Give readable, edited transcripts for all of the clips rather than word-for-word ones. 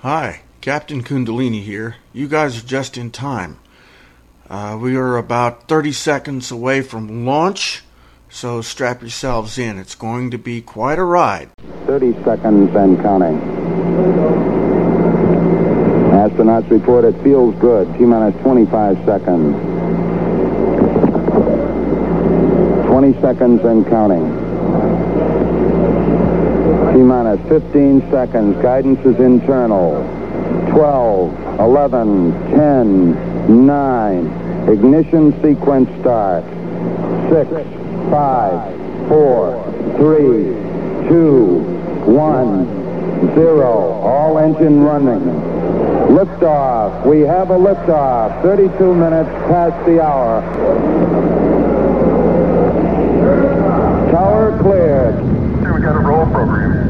Hi, Captain Kundalini here. You guys are just in time. We are about 30 seconds away from launch, so strap yourselves in. It's going to be quite a ride. 30 seconds and counting. Astronauts report it feels good. T-minus 25 seconds. 20 seconds and counting. T-minus 15 seconds. Guidance is internal. 12, 11, 10, 9. Ignition sequence start. 6, 5, 4, 3, 2, 1, 0. All engine running. Liftoff. We have a liftoff. 32 minutes past the hour. Tower cleared. We got a roll program.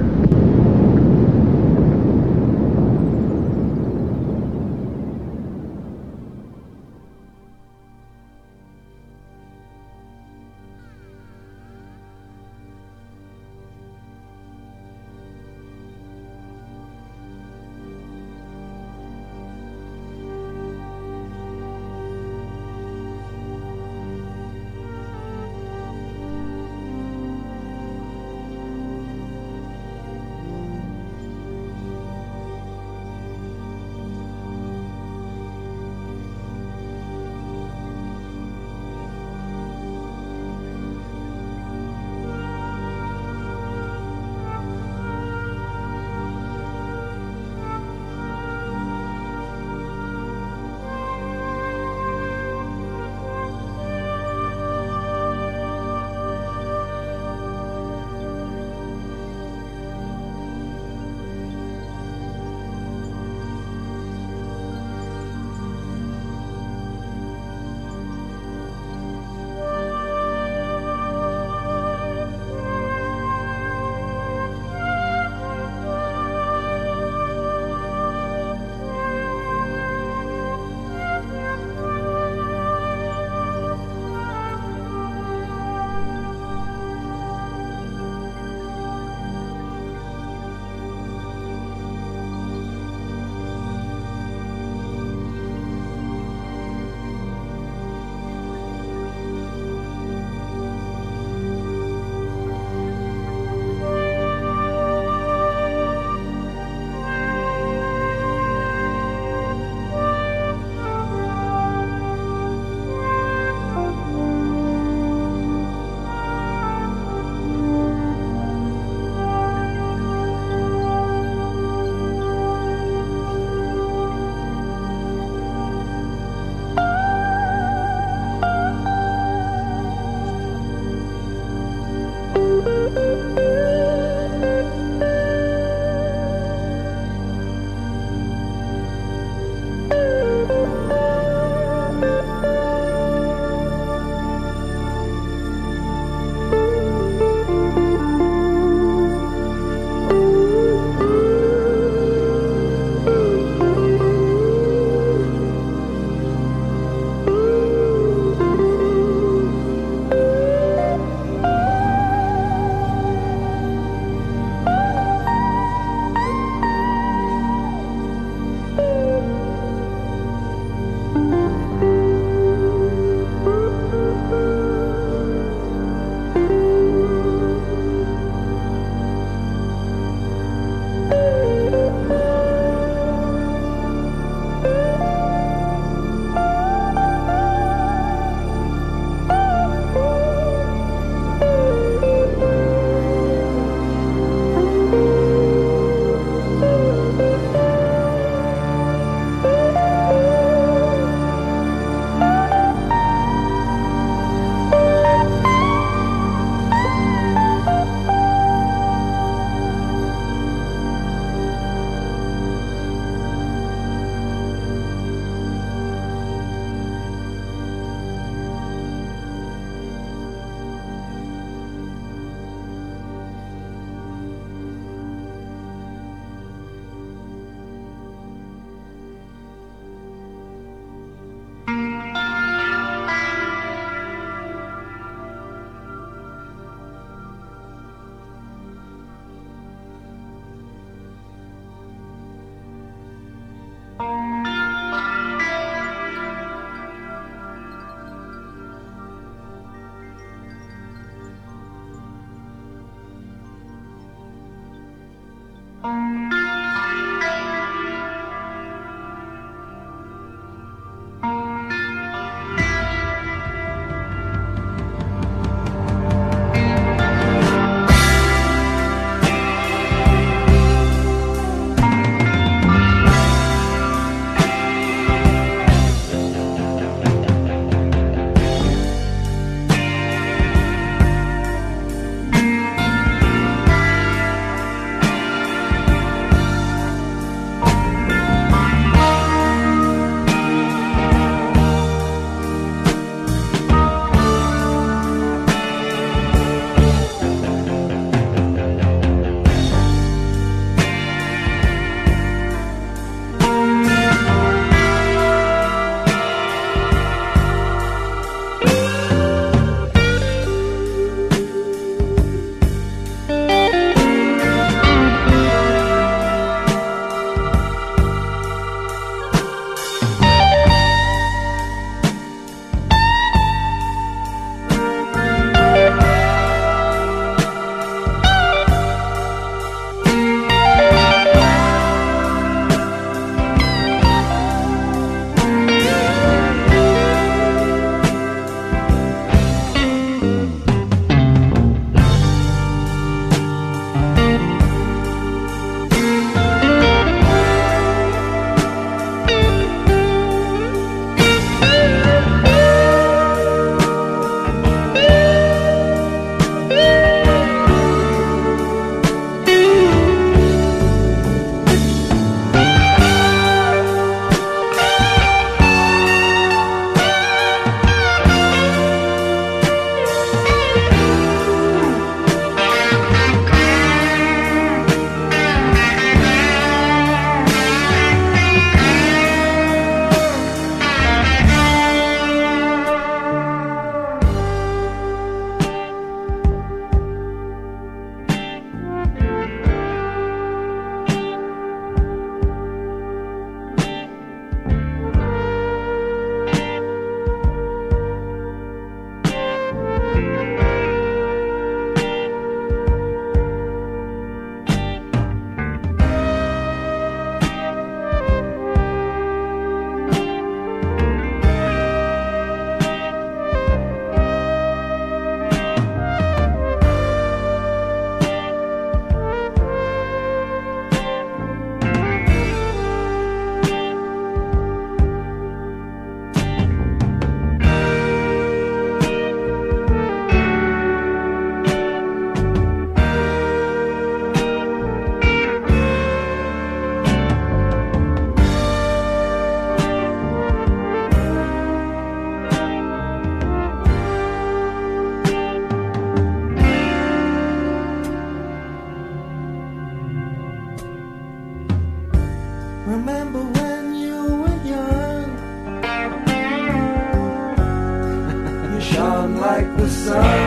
shone like the sun.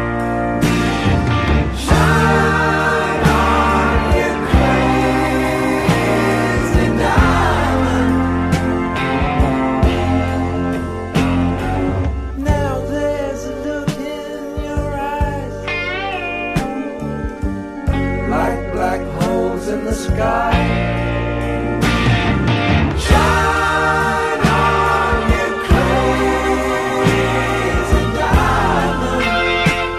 Shine on, you crazy diamond. Now there's a look in your eyes, like black holes in the sky. Shine on, you crazy diamond.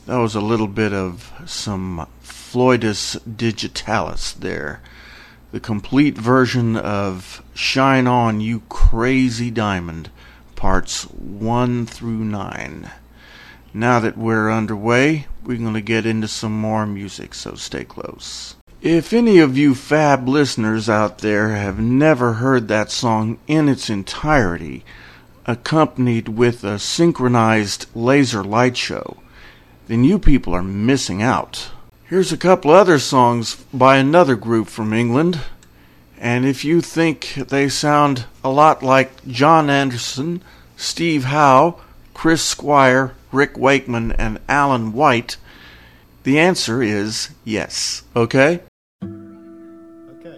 That was a little bit of some Floydus Digitalis there. The complete version of Shine On You Crazy Diamond, parts 1 through 9. Now that we're underway, we're going to get into some more music, so stay close. If any of you fab listeners out there have never heard that song in its entirety, accompanied with a synchronized laser light show, then you people are missing out. Here's a couple other songs by another group from England, and if you think they sound a lot like John Anderson, Steve Howe, Chris Squire, Rick Wakeman, and Alan White, the answer is yes. Okay? Okay.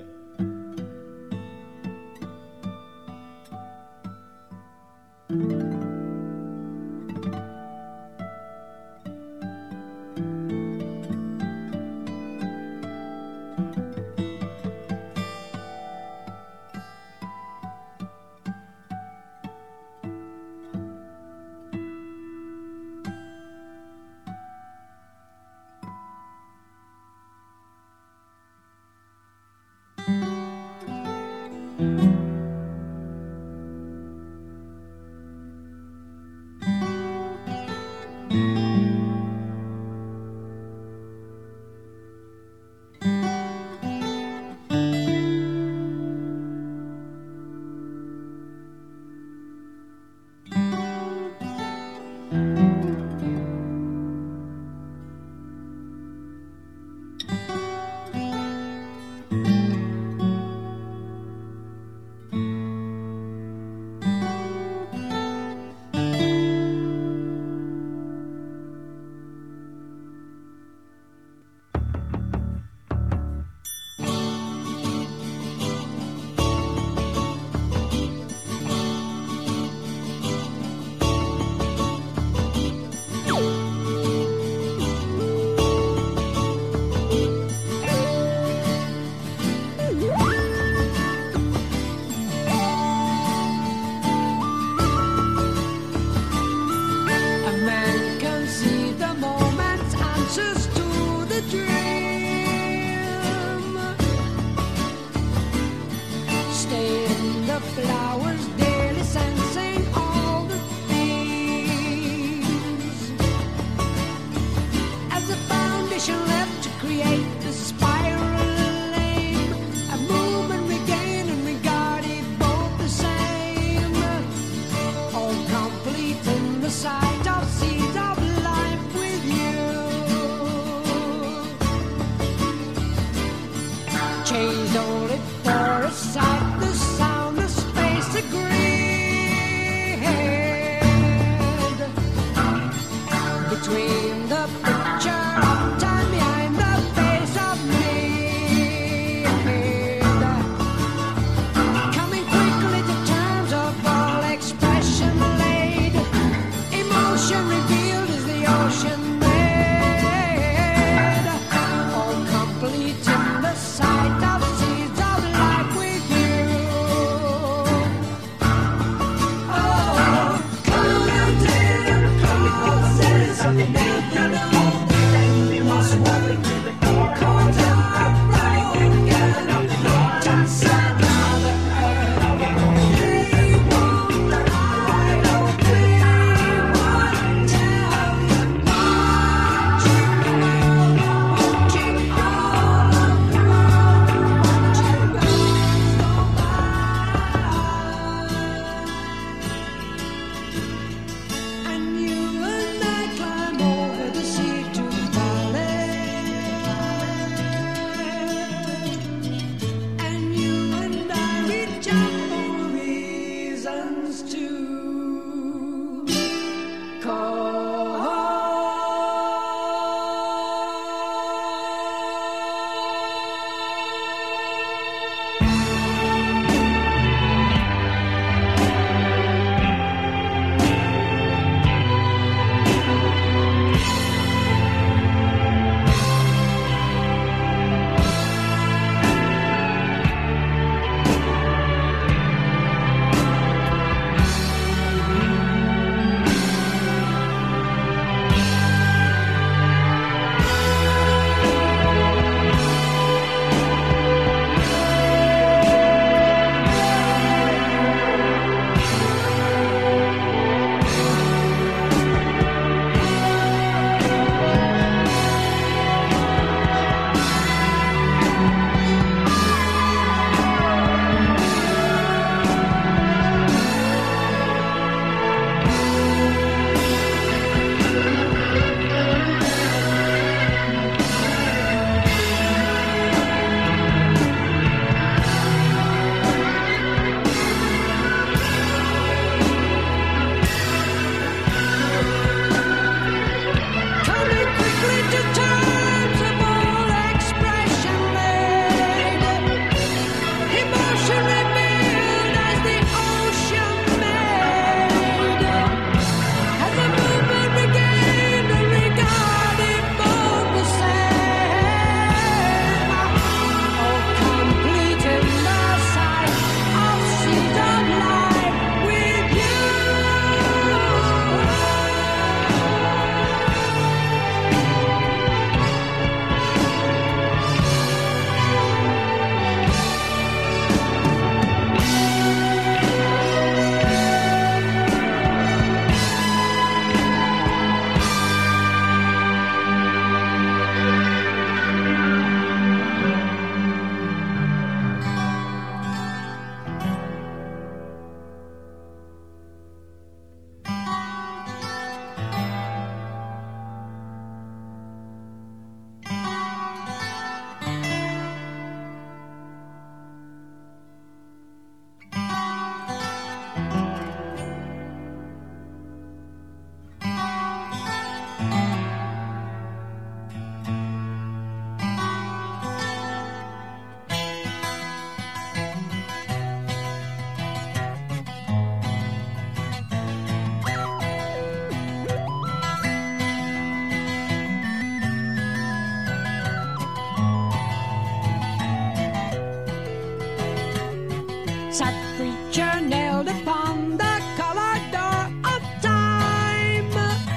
sad preacher nailed upon the colored door of time.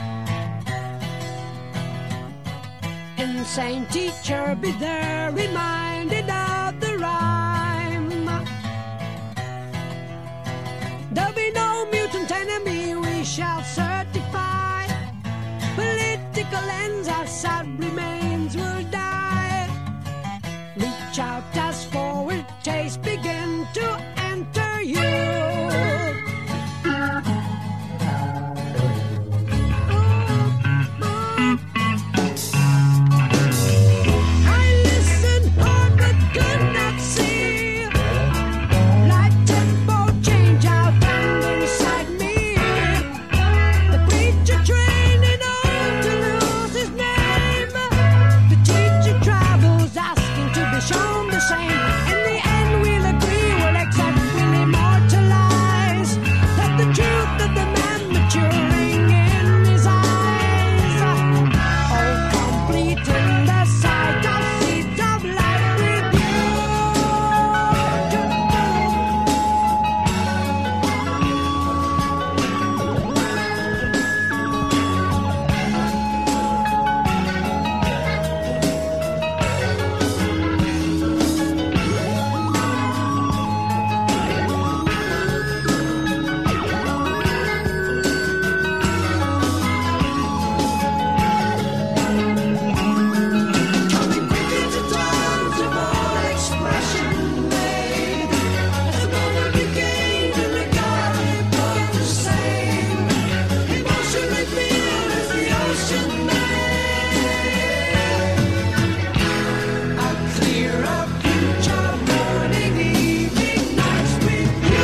Insane teacher, be there reminded of the rhyme. There'll be no mutant enemy we shall certify. Political ends, our sad remains will die. Reach out as forward taste begin to enter you. I listened hard but could not see. Light tempo change out and inside me. The preacher training on to lose his name. The teacher travels asking to be shown the same. In the end we'll agree, we'll accept, we'll immortalize that the truth of the man maturing in his eyes. Oh, complete in the sight of seeds of life with you. Coming quick into terms of all expression made. As the moment began and the garden both the same. Emotionally filled as the ocean made. A clearer future, morning, evening, nights with you.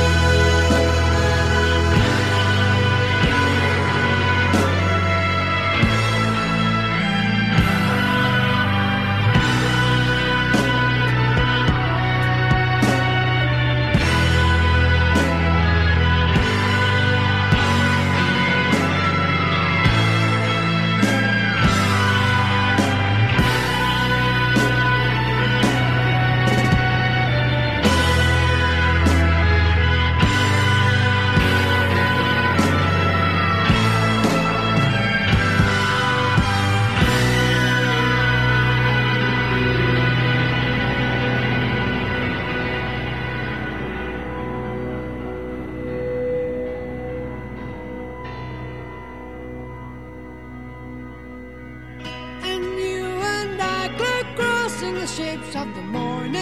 And you and I clear crossing the shapes of the morning.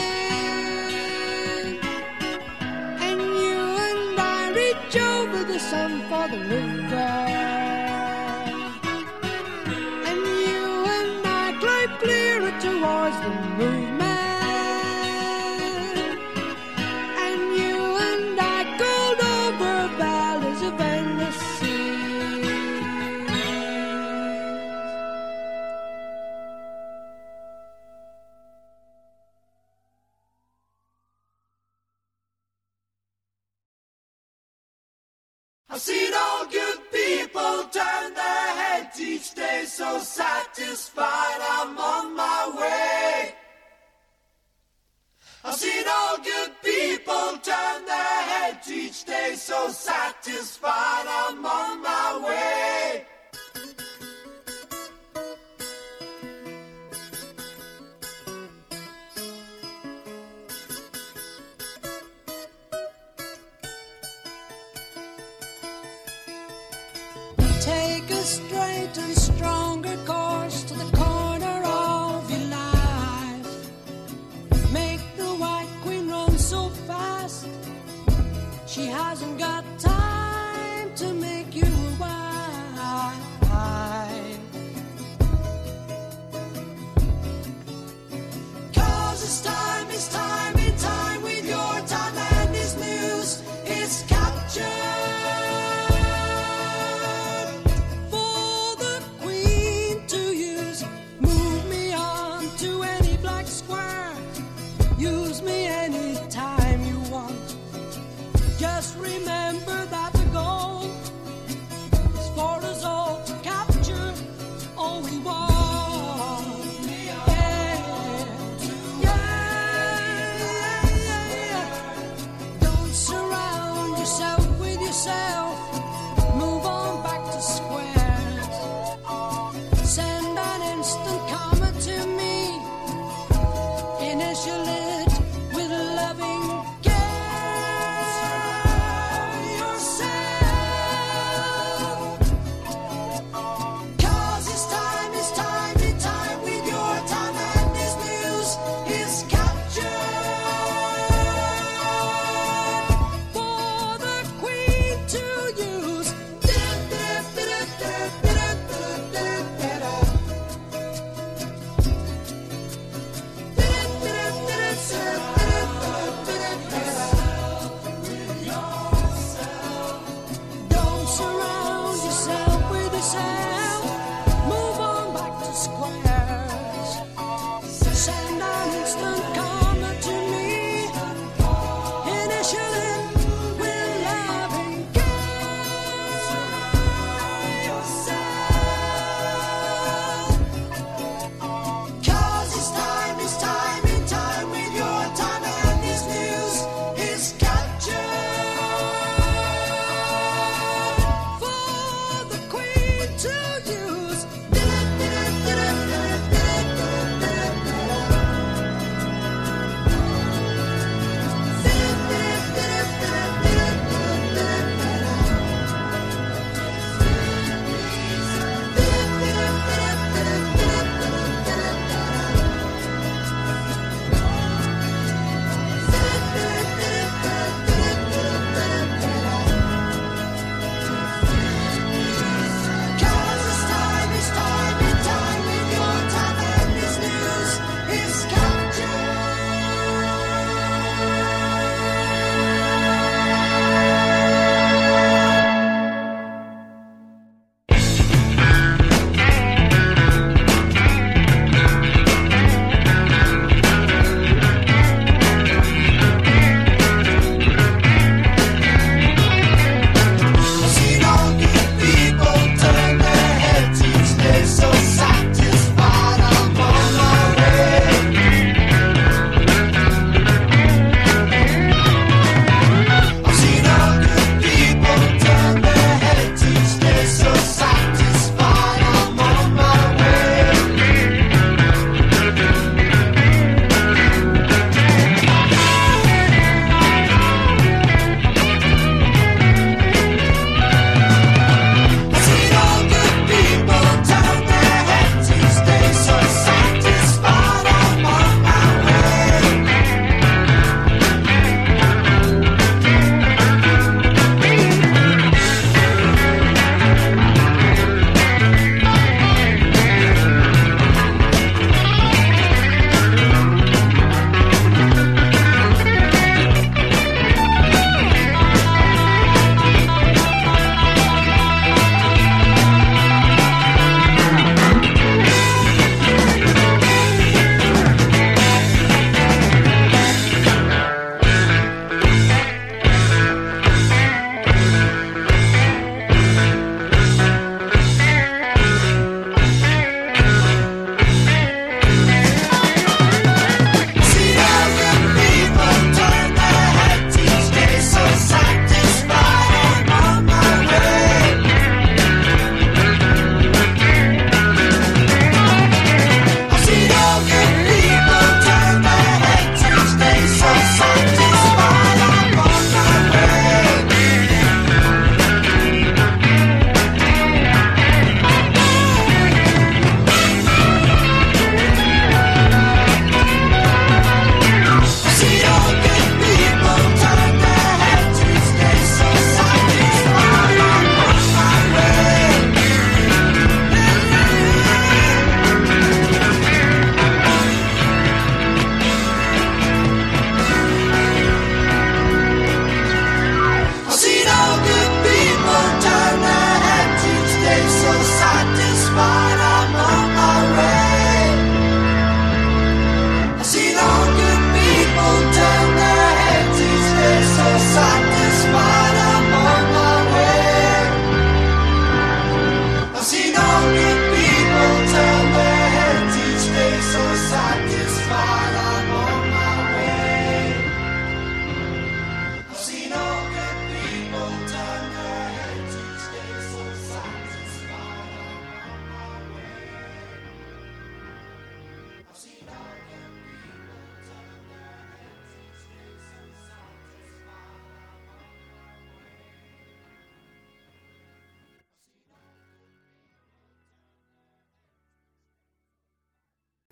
And you and I reach over the sun for the river. And you and I climb clearer towards the movement. And you and I gold over valleys of endless seas. I've seen all good people turn their heads each day, so satisfied I'm on my way. I've seen all good people turn their heads each day, so satisfied I'm on my way. Take a straight and stronger course to the corner of your life. Make the White Queen run so fast, she hasn't got time to make you a wife. 'Cause it's time in time with your time and his news is captured. For the Queen to use, move me on to any black square. Use me anytime you want. Just remember that the goal is for us all to capture all we want. Yeah, yeah, yeah, yeah. initial it with loving care yourself. 'Cause it's time with your time, and this news is captured for the queen to use. Don't surround yourself with yourself. Move on back to squares. Send an instant comment to me. Initial it with loving care yourself. 'Cause it's time with your time, and this news is captured for the queen to use.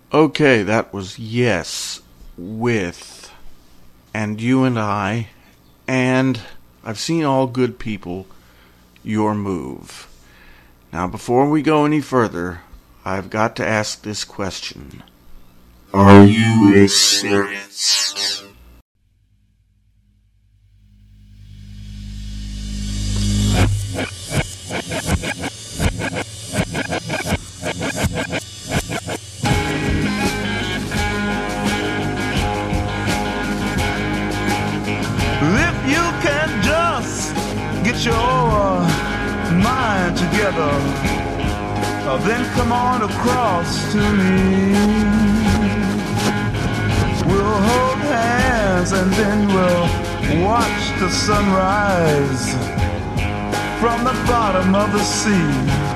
Okay, that was Yes with And You and I, and I've Seen All Good People, Your Move. Now, before we go any further, I've got to ask this question. Are you experienced? If you can just get your mind together, then come on across to me. We'll hold hands and then we'll watch the sunrise from the bottom of the sea.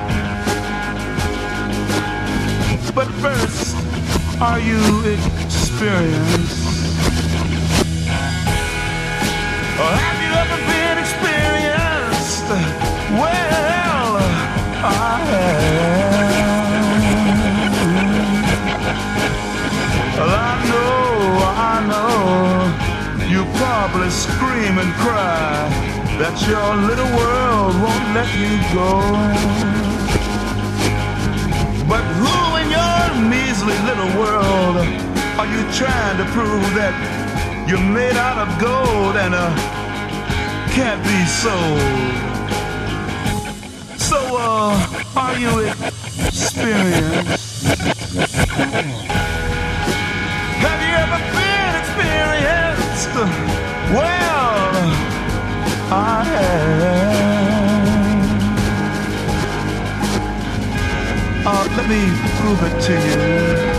But first, are you experienced? Or have you ever been experienced? Well, I have. Well, I know, you probably scream and cry that your little world won't let you go. But who in your measly little world are you trying to prove that you're made out of gold and can't be sold? So, are you experienced? Have you ever been experienced? Well, I have. Let me prove it to you.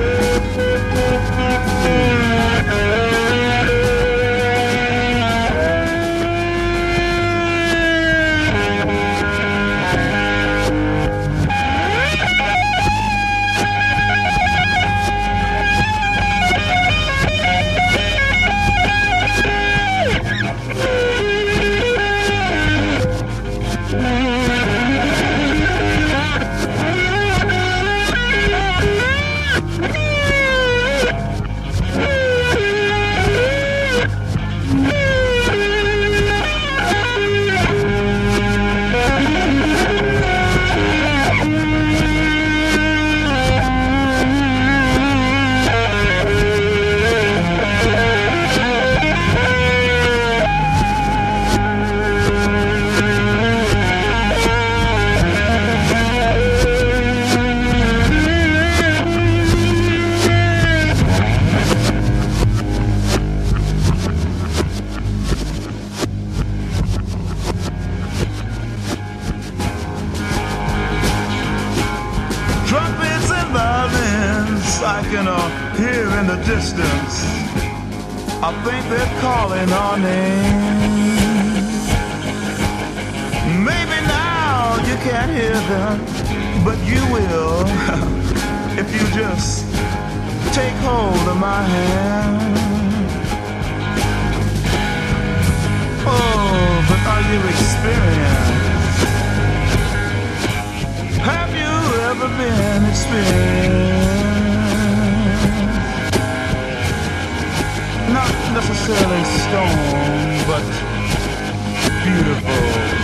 I can hear in the distance. I think they're calling our name. Maybe now you can't hear them, but you will if you just take hold of my hand. Oh, but are you experienced? Have you ever been experienced? Not necessarily stone, but beautiful.